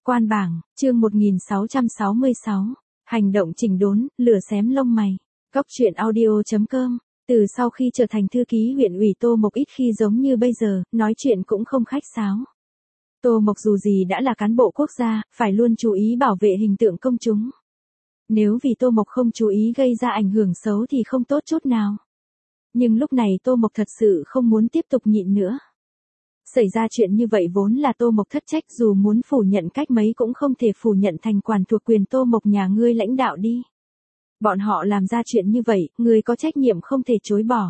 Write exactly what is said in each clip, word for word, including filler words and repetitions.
Quan bảng, chương một nghìn sáu trăm sáu mươi sáu. Hành động chỉnh đốn, lửa xém lông mày. Góc truyện audio.com. Từ sau khi trở thành thư ký huyện ủy, Tô Mộc ít khi giống như bây giờ, nói chuyện cũng không khách sáo. Tô Mộc dù gì đã là cán bộ quốc gia, phải luôn chú ý bảo vệ hình tượng công chúng. Nếu vì Tô Mộc không chú ý gây ra ảnh hưởng xấu thì không tốt chút nào. Nhưng lúc này Tô Mộc thật sự không muốn tiếp tục nhịn nữa. Xảy ra chuyện như vậy vốn là Tô Mộc thất trách, dù muốn phủ nhận cách mấy cũng không thể phủ nhận thành quản thuộc quyền Tô Mộc nhà ngươi lãnh đạo đi. Bọn họ làm ra chuyện như vậy, ngươi có trách nhiệm không thể chối bỏ.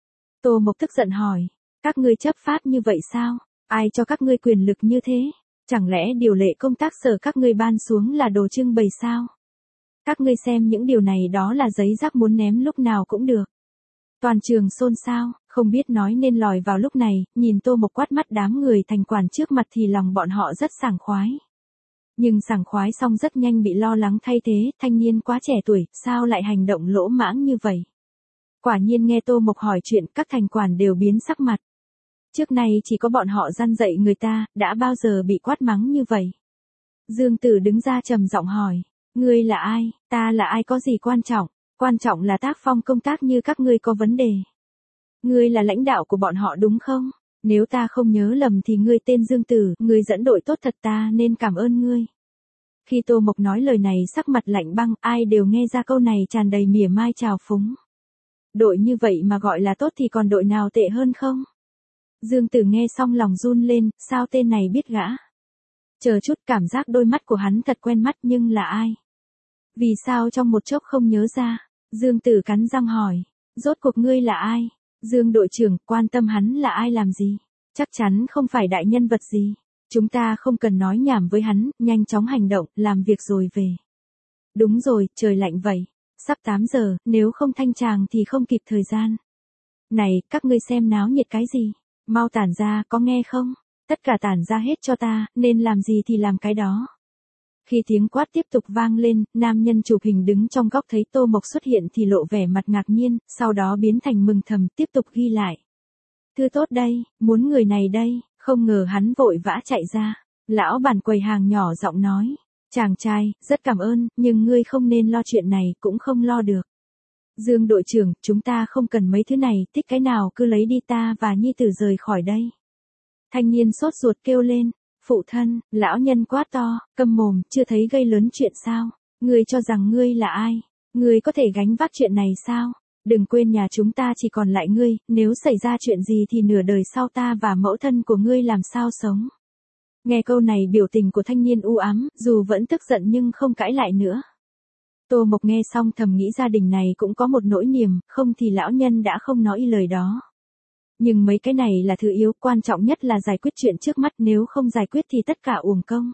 Tô Mộc tức giận hỏi, các ngươi chấp pháp như vậy sao? Ai cho các ngươi quyền lực như thế? Chẳng lẽ điều lệ công tác sở các ngươi ban xuống là đồ trưng bày sao? Các ngươi xem những điều này đó là giấy rác muốn ném lúc nào cũng được. Toàn trường xôn xao, không biết nói nên lòi vào lúc này, nhìn Tô Mộc quát mắt đám người thành quản trước mặt thì lòng bọn họ rất sảng khoái. Nhưng sảng khoái xong rất nhanh bị lo lắng thay thế, thanh niên quá trẻ tuổi, sao lại hành động lỗ mãng như vậy? Quả nhiên nghe Tô Mộc hỏi chuyện, các thành quản đều biến sắc mặt. Trước nay chỉ có bọn họ răn dạy người ta, đã bao giờ bị quát mắng như vậy? Dương Tử đứng ra trầm giọng hỏi, ngươi là ai, ta là ai có gì quan trọng? Quan trọng là tác phong công tác như các ngươi có vấn đề. Ngươi là lãnh đạo của bọn họ đúng không? Nếu ta không nhớ lầm thì ngươi tên Dương Tử, ngươi dẫn đội tốt thật, ta nên cảm ơn ngươi. Khi Tô Mộc nói lời này sắc mặt lạnh băng, ai đều nghe ra câu này tràn đầy mỉa mai trào phúng. Đội như vậy mà gọi là tốt thì còn đội nào tệ hơn không? Dương Tử nghe xong lòng run lên, sao tên này biết gã? Chờ chút, cảm giác đôi mắt của hắn thật quen mắt, nhưng là ai? Vì sao trong một chốc không nhớ ra? Dương Tử cắn răng hỏi, rốt cuộc ngươi là ai? Dương đội trưởng, quan tâm hắn là ai làm gì? Chắc chắn không phải đại nhân vật gì. Chúng ta không cần nói nhảm với hắn, nhanh chóng hành động, làm việc rồi về. Đúng rồi, trời lạnh vậy. Sắp tám giờ, nếu không thanh tràng thì không kịp thời gian. Này, các ngươi xem náo nhiệt cái gì? Mau tản ra, có nghe không? Tất cả tản ra hết cho ta, nên làm gì thì làm cái đó. Khi tiếng quát tiếp tục vang lên, nam nhân chụp hình đứng trong góc thấy Tô Mộc xuất hiện thì lộ vẻ mặt ngạc nhiên, sau đó biến thành mừng thầm, tiếp tục ghi lại. Thư tốt đây, muốn người này đây, không ngờ hắn vội vã chạy ra. Lão bản quầy hàng nhỏ giọng nói, chàng trai, rất cảm ơn, nhưng ngươi không nên lo chuyện này, cũng không lo được. Dương đội trưởng, chúng ta không cần mấy thứ này, thích cái nào cứ lấy đi, ta và nhi tử rời khỏi đây. Thanh niên sốt ruột kêu lên. Phụ thân, lão nhân quát to, câm mồm, chưa thấy gây lớn chuyện sao? Ngươi cho rằng ngươi là ai? Ngươi có thể gánh vác chuyện này sao? Đừng quên nhà chúng ta chỉ còn lại ngươi, nếu xảy ra chuyện gì thì nửa đời sau ta và mẫu thân của ngươi làm sao sống? Nghe câu này biểu tình của thanh niên u ám, dù vẫn tức giận nhưng không cãi lại nữa. Tô Mộc nghe xong thầm nghĩ gia đình này cũng có một nỗi niềm, không thì lão nhân đã không nói lời đó. Nhưng mấy cái này là thứ yếu, quan trọng nhất là giải quyết chuyện trước mắt, nếu không giải quyết thì tất cả uổng công.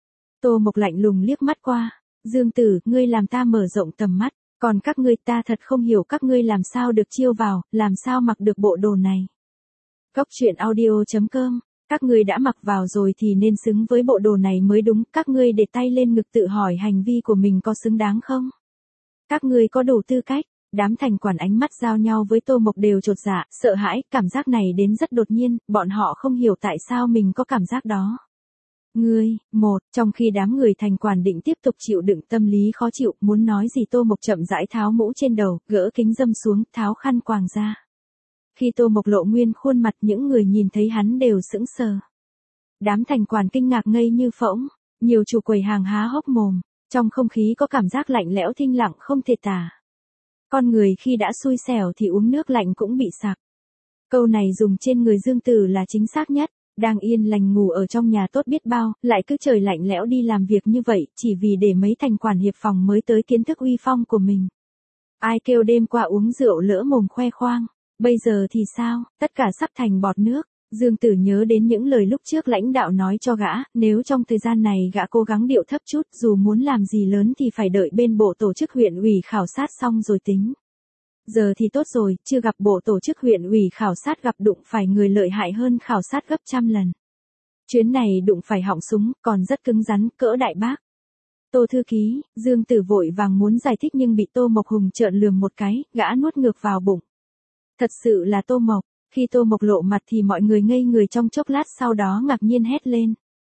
Tô Mộc lạnh lùng liếc mắt qua, Dương Tử, ngươi làm ta mở rộng tầm mắt, còn các ngươi ta thật không hiểu các ngươi làm sao được chiêu vào, làm sao mặc được bộ đồ này. Góc truyện audio.com, các ngươi đã mặc vào rồi thì nên xứng với bộ đồ này mới đúng, các ngươi để tay lên ngực tự hỏi hành vi của mình có xứng đáng không? Các ngươi có đủ tư cách? Đám thành quản ánh mắt giao nhau với Tô Mộc đều chột dạ, sợ hãi, cảm giác này đến rất đột nhiên, bọn họ không hiểu tại sao mình có cảm giác đó. Ngươi, một, trong khi đám người thành quản định tiếp tục chịu đựng tâm lý khó chịu, muốn nói gì Tô Mộc chậm rãi tháo mũ trên đầu, gỡ kính râm xuống, tháo khăn quàng ra. Khi Tô Mộc lộ nguyên khuôn mặt, những người nhìn thấy hắn đều sững sờ. Đám thành quản kinh ngạc ngây như phỗng, nhiều chủ quầy hàng há hốc mồm, trong không khí có cảm giác lạnh lẽo thinh lặng không thể tả. Con người khi đã xui xẻo thì uống nước lạnh cũng bị sặc. Câu này dùng trên người Dương Tử là chính xác nhất, đang yên lành ngủ ở trong nhà tốt biết bao, lại cứ trời lạnh lẽo đi làm việc như vậy, chỉ vì để mấy thành quản hiệp phòng mới tới kiến thức uy phong của mình. Ai kêu đêm qua uống rượu lỡ mồm khoe khoang, bây giờ thì sao, tất cả sắp thành bọt nước. Dương Tử nhớ đến những lời lúc trước lãnh đạo nói cho gã, nếu trong thời gian này gã cố gắng điệu thấp chút, dù muốn làm gì lớn thì phải đợi bên bộ tổ chức huyện ủy khảo sát xong rồi tính. Giờ thì tốt rồi, chưa gặp bộ tổ chức huyện ủy khảo sát, gặp đụng phải người lợi hại hơn khảo sát gấp trăm lần. Chuyến này đụng phải họng súng, còn rất cứng rắn, cỡ đại bác. Tô thư ký, Dương Tử vội vàng muốn giải thích nhưng bị Tô Mộc hùng trợn lườm một cái, gã nuốt ngược vào bụng. Thật sự là Tô Mộc. Khi Tô Mộc lộ mặt thì mọi người ngây người trong chốc lát, sau đó ngạc nhiên hét lên.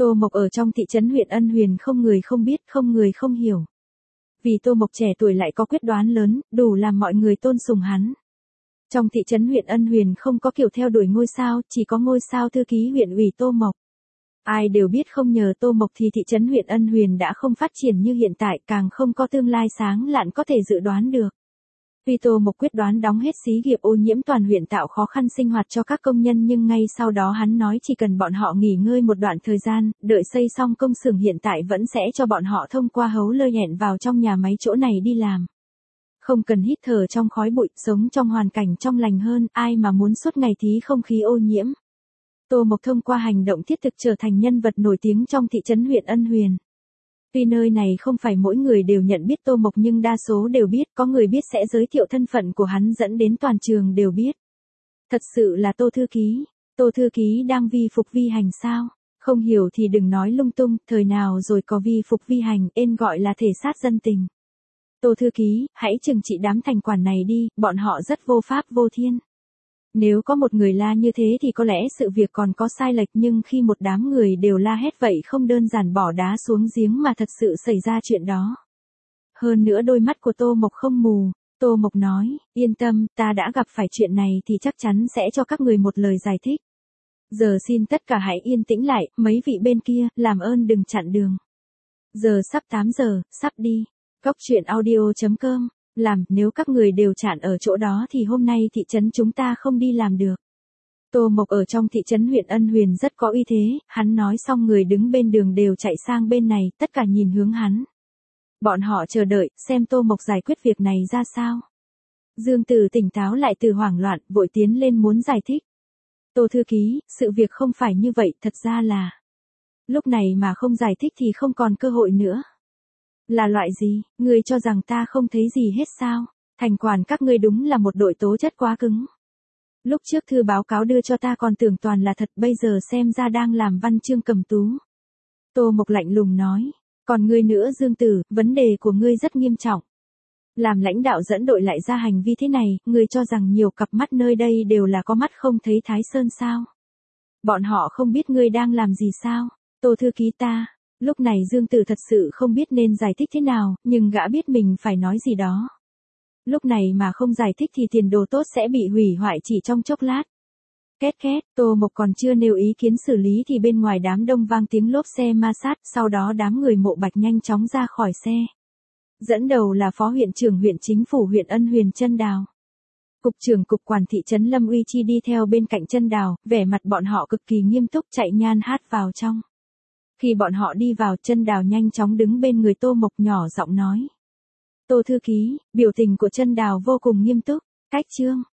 Tô Mộc ở trong thị trấn huyện Ân Huyền không người không biết, không người không hiểu. Vì Tô Mộc trẻ tuổi lại có quyết đoán lớn, đủ làm mọi người tôn sùng hắn. Trong thị trấn huyện Ân Huyền không có kiểu theo đuổi ngôi sao, chỉ có ngôi sao thư ký huyện ủy Tô Mộc. Ai đều biết không nhờ Tô Mộc thì thị trấn huyện Ân Huyền đã không phát triển như hiện tại, càng không có tương lai sáng lạn có thể dự đoán được. Tuy Tô Mộc quyết đoán đóng hết xí nghiệp ô nhiễm toàn huyện tạo khó khăn sinh hoạt cho các công nhân, nhưng ngay sau đó hắn nói chỉ cần bọn họ nghỉ ngơi một đoạn thời gian, đợi xây xong công xưởng hiện tại vẫn sẽ cho bọn họ thông qua hấu lơ hẹn vào trong nhà máy chỗ này đi làm. Không cần hít thở trong khói bụi, sống trong hoàn cảnh trong lành hơn, ai mà muốn suốt ngày thí không khí ô nhiễm. Tô Mộc thông qua hành động thiết thực trở thành nhân vật nổi tiếng trong thị trấn huyện Ân Huyền. Tuy nơi này không phải mỗi người đều nhận biết Tô Mộc nhưng đa số đều biết, có người biết sẽ giới thiệu thân phận của hắn dẫn đến toàn trường đều biết. Thật sự là Tô Thư Ký, Tô Thư Ký đang vi phục vi hành sao? Không hiểu thì đừng nói lung tung, thời nào rồi có vi phục vi hành, ên gọi là thể sát dân tình. Tô Thư Ký, hãy trừng trị đám thành quản này đi, bọn họ rất vô pháp vô thiên. Nếu có một người la như thế thì có lẽ sự việc còn có sai lệch, nhưng khi một đám người đều la hét vậy không đơn giản bỏ đá xuống giếng mà thật sự xảy ra chuyện đó. Hơn nữa đôi mắt của Tô Mộc không mù, Tô Mộc nói, yên tâm, ta đã gặp phải chuyện này thì chắc chắn sẽ cho các người một lời giải thích. Giờ xin tất cả hãy yên tĩnh lại, mấy vị bên kia, làm ơn đừng chặn đường. Giờ sắp tám giờ, sắp đi. Cóc truyện audio chấm com Làm, nếu các người đều chặn ở chỗ đó thì hôm nay thị trấn chúng ta không đi làm được. Tô Mộc ở trong thị trấn huyện Ân Huyền rất có uy thế, hắn nói xong người đứng bên đường đều chạy sang bên này, tất cả nhìn hướng hắn. Bọn họ chờ đợi, xem Tô Mộc giải quyết việc này ra sao. Dương Từ tỉnh táo lại từ hoảng loạn, vội tiến lên muốn giải thích. Tô Thư Ký, sự việc không phải như vậy, thật ra là... Lúc này mà không giải thích thì không còn cơ hội nữa. Là loại gì, ngươi cho rằng ta không thấy gì hết sao? Thành quản các ngươi đúng là một đội tố chất quá cứng. Lúc trước thư báo cáo đưa cho ta còn tưởng toàn là thật, bây giờ xem ra đang làm văn chương cầm tú. Tô Mộc lạnh lùng nói, còn ngươi nữa Dương Tử, vấn đề của ngươi rất nghiêm trọng. Làm lãnh đạo dẫn đội lại ra hành vi thế này, ngươi cho rằng nhiều cặp mắt nơi đây đều là có mắt không thấy Thái Sơn sao? Bọn họ không biết ngươi đang làm gì sao? Tô Thư Ký ta... Lúc này Dương Tử thật sự không biết nên giải thích thế nào, nhưng gã biết mình phải nói gì đó. Lúc này mà không giải thích thì tiền đồ tốt sẽ bị hủy hoại chỉ trong chốc lát. Két két, Tô Mộc còn chưa nêu ý kiến xử lý thì bên ngoài đám đông vang tiếng lốp xe ma sát, sau đó đám người Mộ Bạch nhanh chóng ra khỏi xe. Dẫn đầu là Phó huyện trưởng huyện chính phủ huyện Ân Huyền Chân Đào. Cục trưởng cục quản thị trấn Lâm Uy Chi đi theo bên cạnh Chân Đào, vẻ mặt bọn họ cực kỳ nghiêm túc chạy nhan hát vào trong. Khi bọn họ đi vào, Chân Đào nhanh chóng đứng bên người Tô Mộc nhỏ giọng nói. Tô Thư Ký, biểu tình của Chân Đào vô cùng nghiêm túc, cách chương.